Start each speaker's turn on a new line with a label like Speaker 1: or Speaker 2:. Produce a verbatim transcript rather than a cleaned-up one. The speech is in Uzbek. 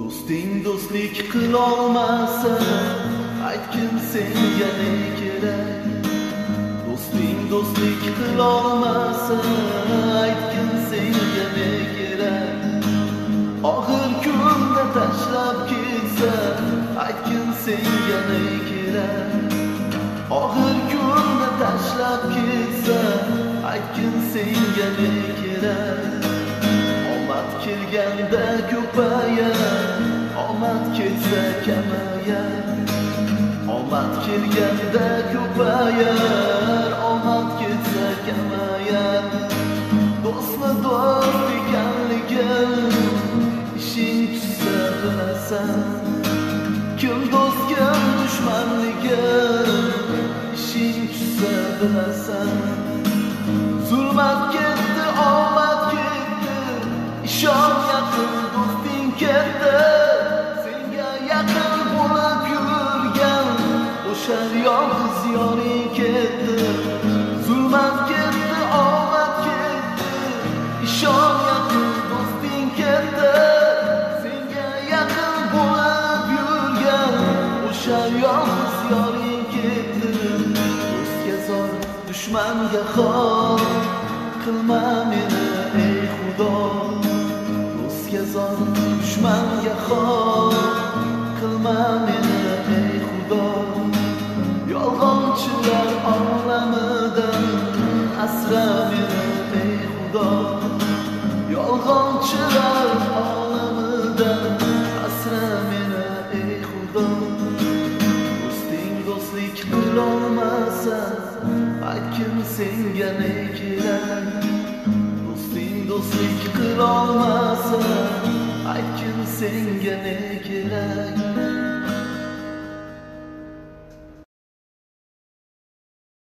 Speaker 1: Do'sting do'stlik qilolmasa, aytgin senga ne kerak? Do'sting do'stlik qilolmasa, aytgin senga ne kerak? Og'ir kunda tashlab ketsa, aytgin senga ne kerak? Og'ir kunda tashlab ketsa, aytgin senga ne kerak? Omad kelganda ko'payar, omad ketsa kamayar. Omad kelganda ko'payar, omad ketsa kamayar. Do'stni do'st ekanligin ishing tushsa bilasan. Kim do'st kim dushmanligi ishing tushsa bilasan. Zulmat ketdi, omad ketdi, ishon yaqin do'sting ketdi. Senga yaqin bo'lib yurgan o'sha yolg'iz yoring ketdi. Zulmat ketdi, omad ketdi, ishon yaqin do'sting ketdi. Senga yaqin bo'lib yurgan o'sha yolg'iz yoring ketdi. Do'stga zor, dushmanga xor, qilma meni ey Xudo. Do'stga zor, dushmanga xor, qilma meni ey Xudo. Yolg'onchilar olamidan asra meni ey Xudo. Yolg'onchilar olamidan asra meni ey Xudo. Do'sting do'stlik qilolmasa, aytgin senga ne kerak? Do'sting do'stlik qilolmasa, aytgin senga ne kerak?